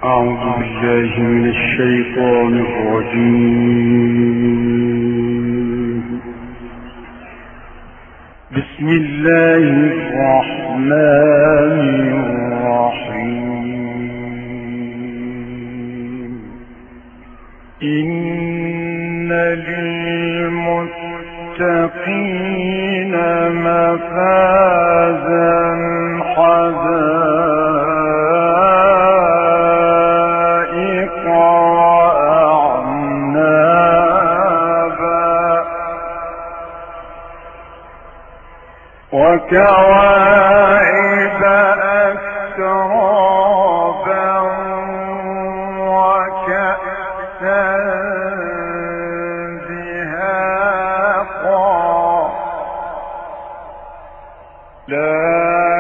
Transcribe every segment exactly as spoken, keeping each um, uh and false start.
أعوذ بالله من الشيطان الرجيم. بسم الله الرحمن الرحيم. إن للمتقين مفازا حدائق وأعنابا وكواعب أترابا وكأسا دهاقا لا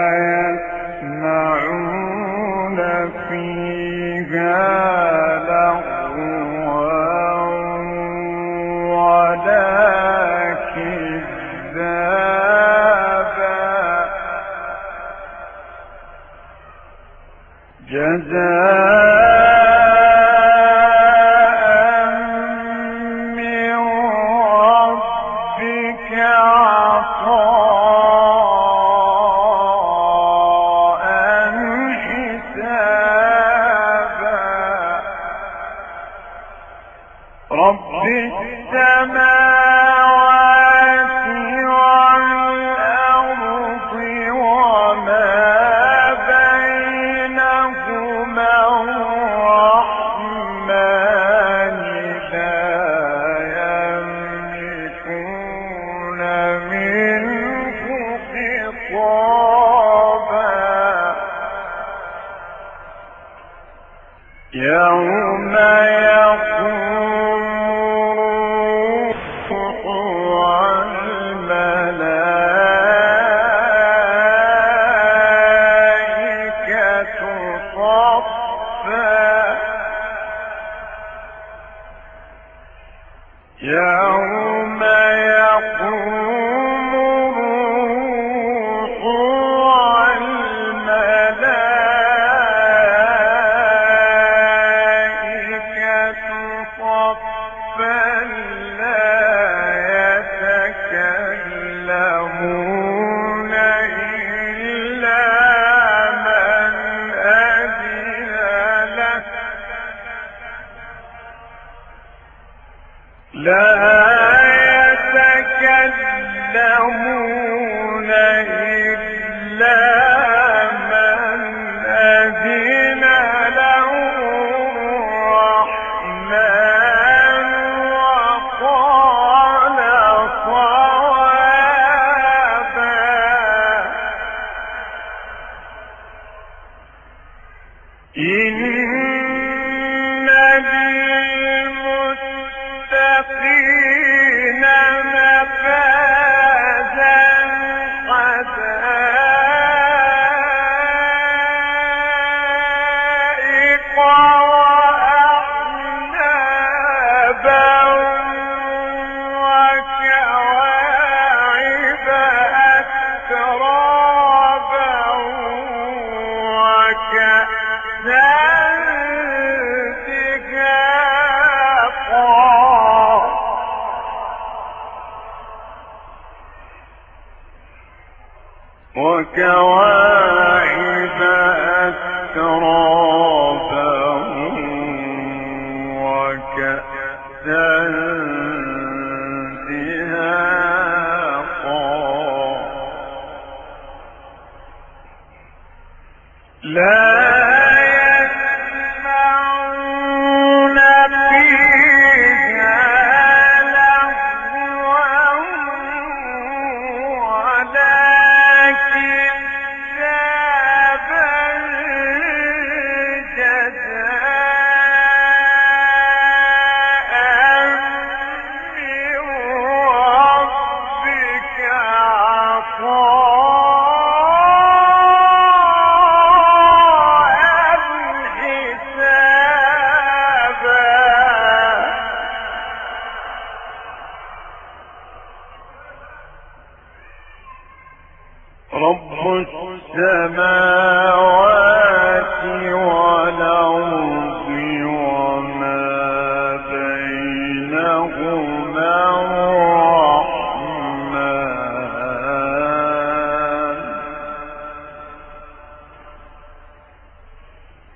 يسمعون فيها لغوا ولا كذابا جزاء من ربك عطاء حسابا رب السماوات والأرض وما بينهما الرحمن لا يملكون منه خطابا يوم يقوم الروح والملائكة صفا يوم يقوم الروح والملائكة صفا لا يتكلمون إلا من أذن له لا يتكلمون إلا من أذن له الرحمن وقال صوابا إن للمتقين مفازا حدائق وأعنابا وكواعب أترابا وكأسا دهاقا وكواعب أترابا وكأسا دهاقا لا يسمعون فيها لغوا ولا كذابا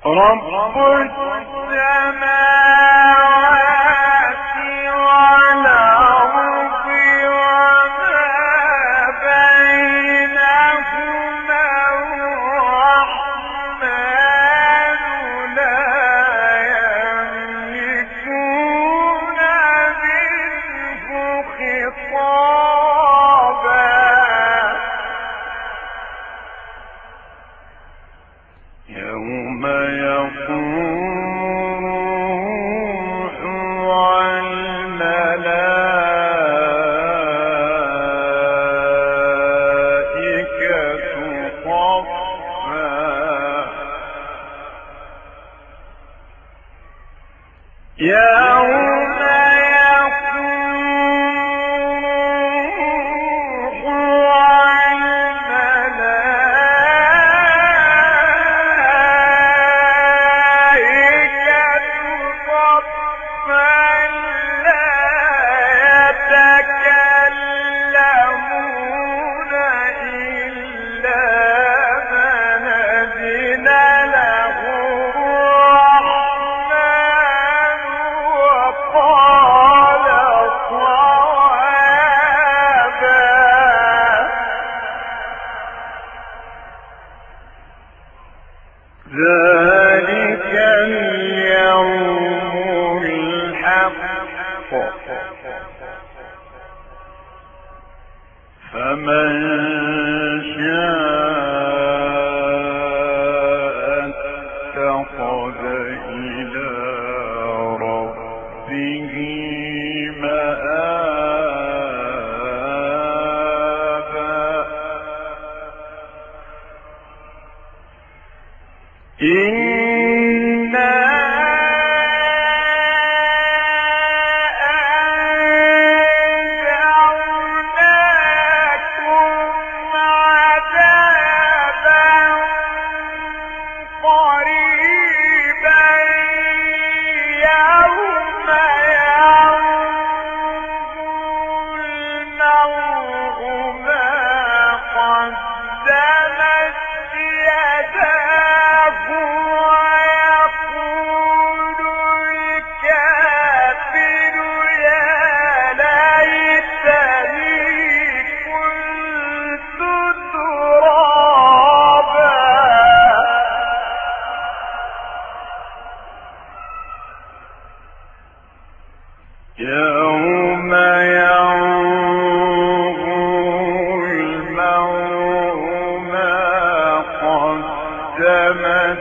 رب السماوات والأرض وما بينهما الرحمن لا يملكون منه خطابا يوم يقوم الروح والملائكة صفا يوم ذلك اليوم الحق فمن شاء اتخذ إلى ربه مآبا إنا أنذرناكم عذابا قريبا يوم ينظر المرء ما قدمت يداه ويقول الكافر يا ليتني كنت ترابا يوم ينظر المرء ما قدمت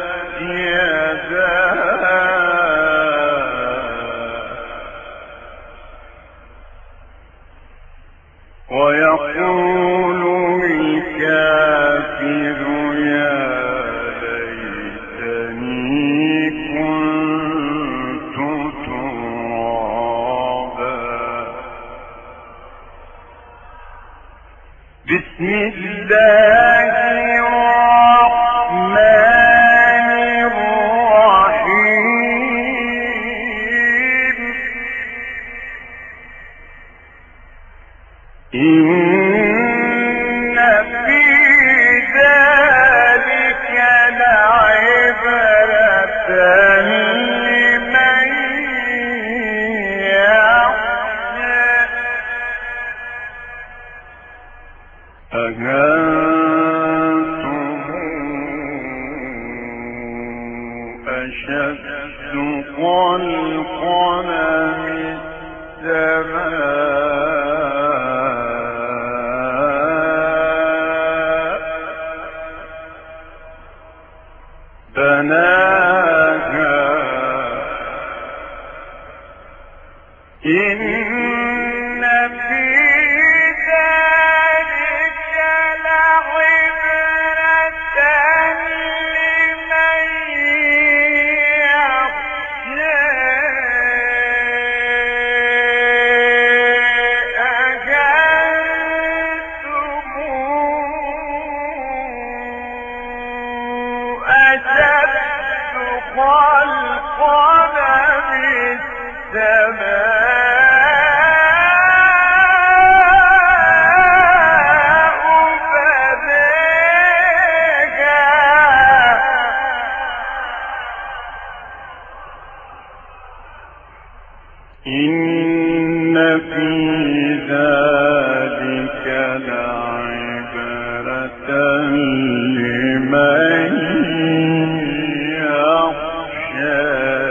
يداه ويقول الكافر يا ليتني كنت ترابا بسم الله الرحمن الرحيم إن في ذلك لعبرة لمن يخشى أأنتم أشد خلقا من السماء بناها إن في ذلك لعبرة لمن يخشى أأنتم أشد خلقا من السماء بناها إن في ذلك لعبرة لمن يخشى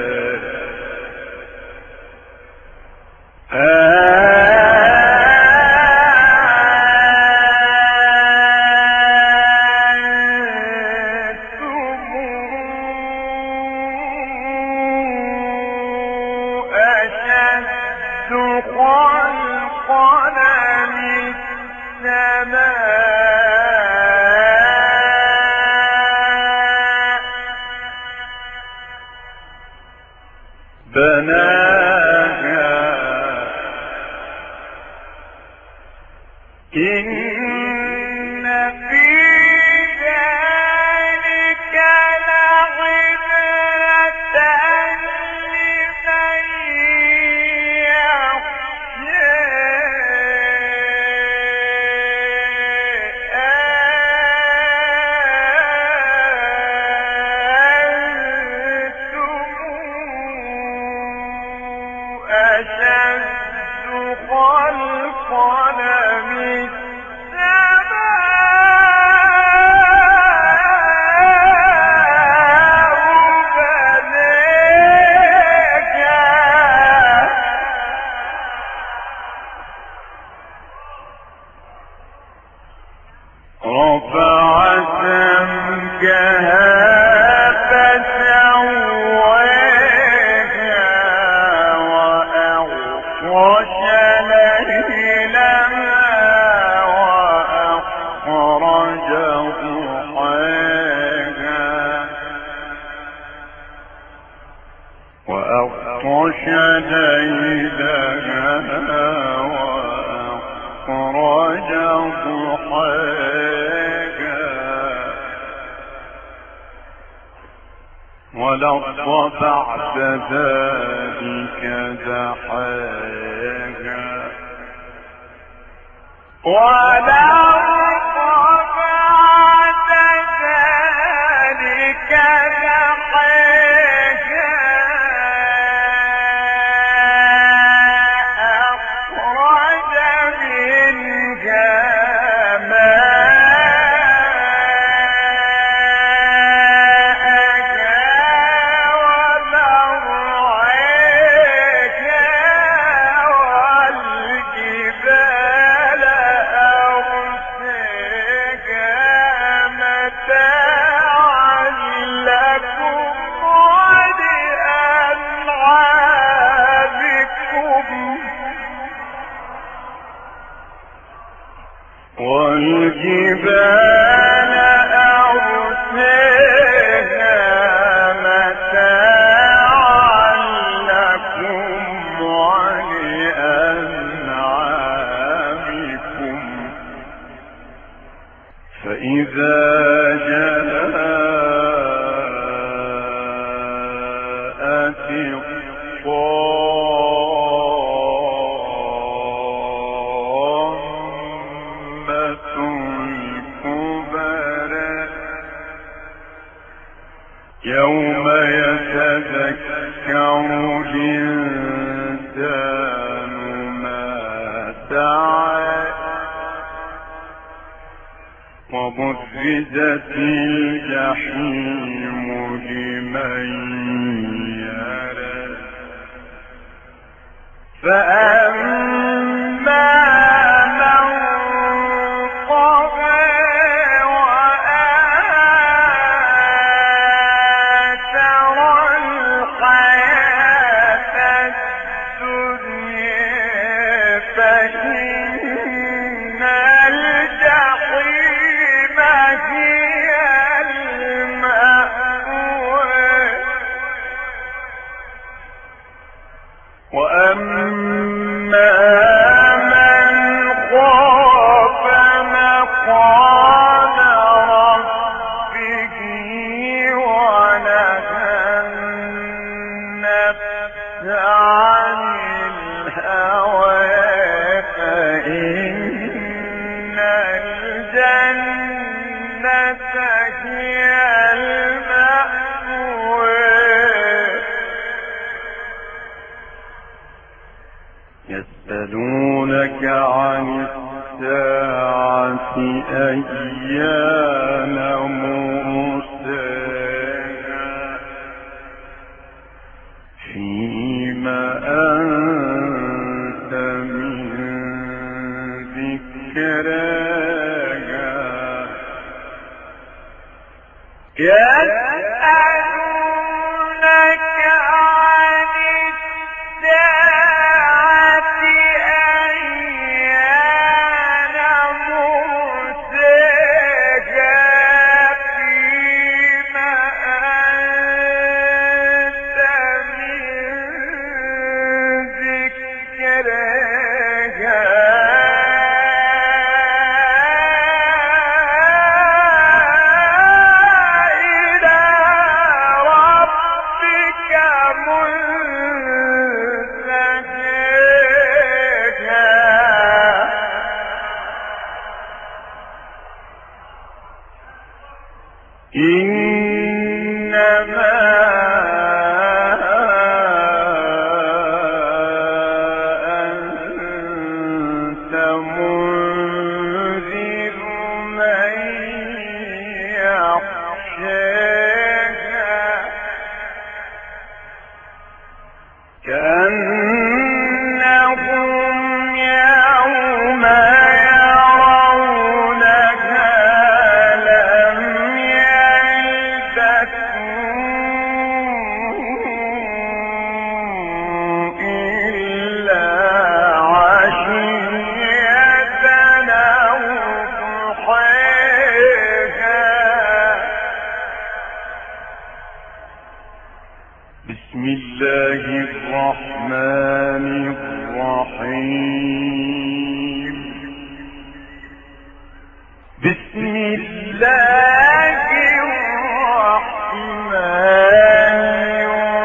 وأغطش ليلها وأخرج ضحاها ولظ بعد ذلك دحاها ولظ بعد ذلك والجبال أرساها متاعا لكم ولأنعامكم فإذا جاءت يوم يتذكر الإنسان ما سعى وبرزت الجحيم لمن يرى فأما وأما من خاف مقام ربه ونهى النفس عن الهوى فإن الجنة هي المأوى. أيان مرساها فيما أنت من ذكراها يسألونك عن الساعة أيان مرساها فيما أنت من بسم الله الرحمن الرحيم بسم الله الرحمن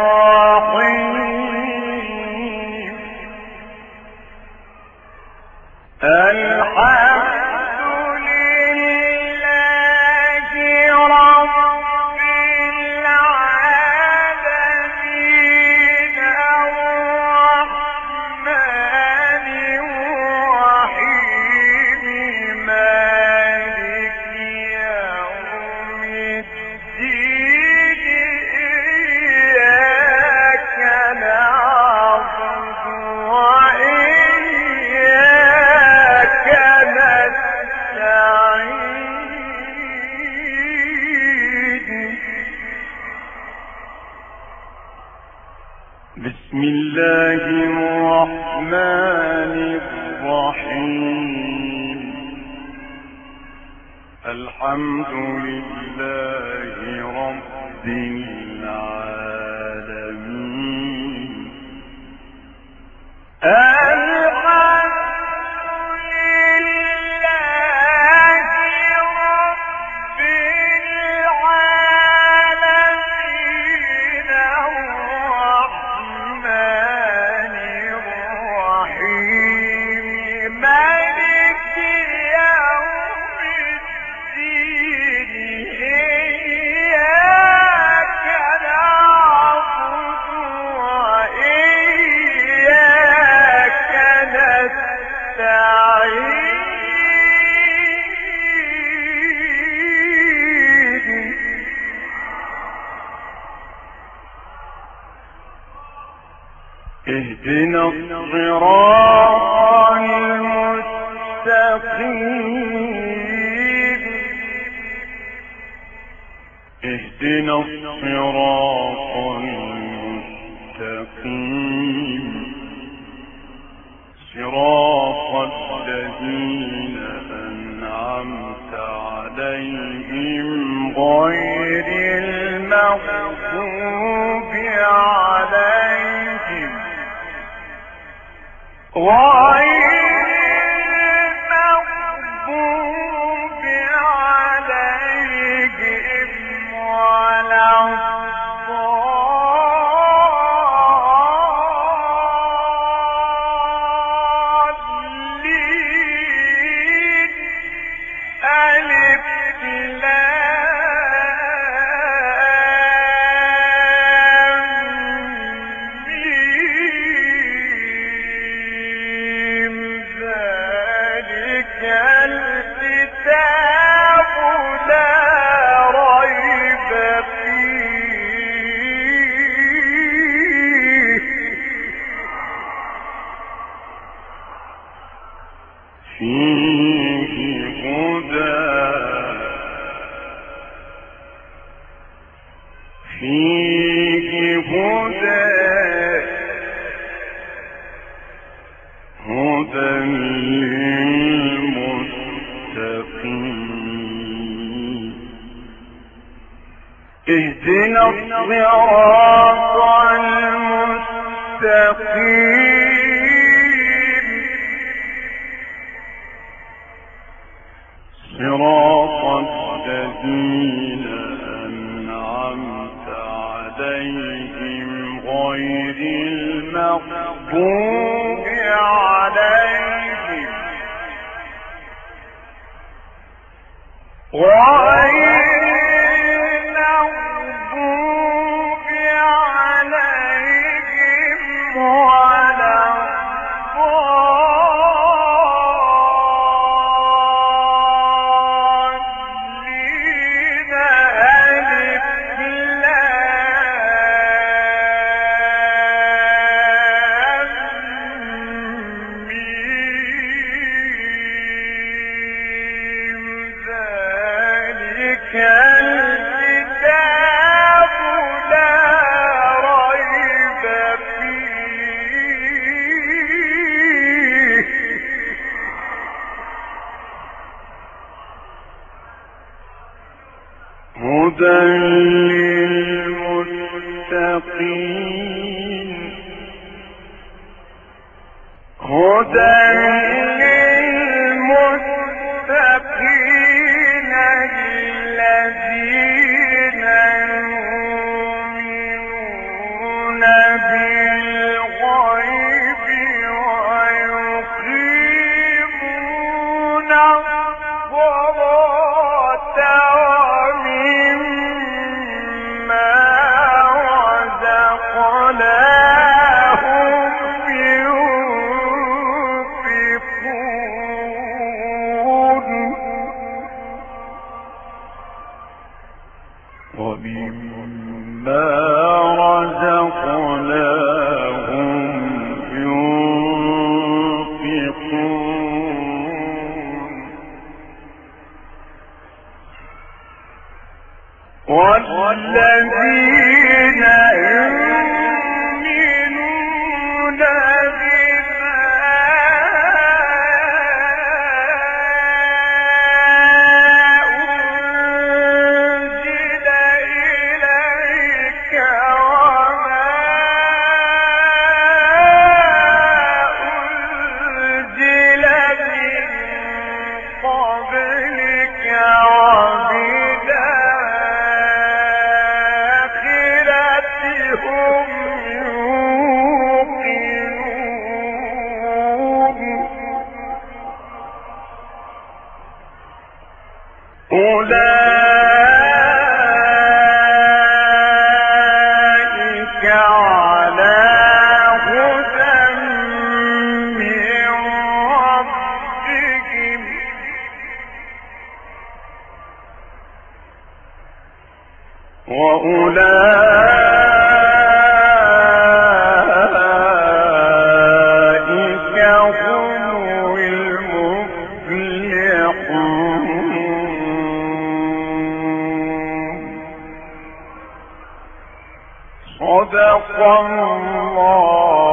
الرحيم الحمد لله رب العالمين الرحمن الرحيم مالك يوم الدين إياك نعبد وإياك نستعين بسم الله الرحمن الرحيم الحمد لله رب العالمين اهدنا الصراط المستقيم اهدنا الصراط المستقيم صراط الذين أنعمت عليهم غير المغضوب عليهم غير المغضوب عليهم ولا الضالين ألف لام ميم اهدنا الصراط المستقيم صراط الذين أنعمت عليهم غير المغضوب عليهم غير هدى للمتقين هدى للمتقين الذين يؤمنون بالغيب ويقيمون الصلاة ومما رزقناهم ينفقون والذين يؤمنون أولئك على هدى من ربهم وأولئك هم المفلحون صدق الله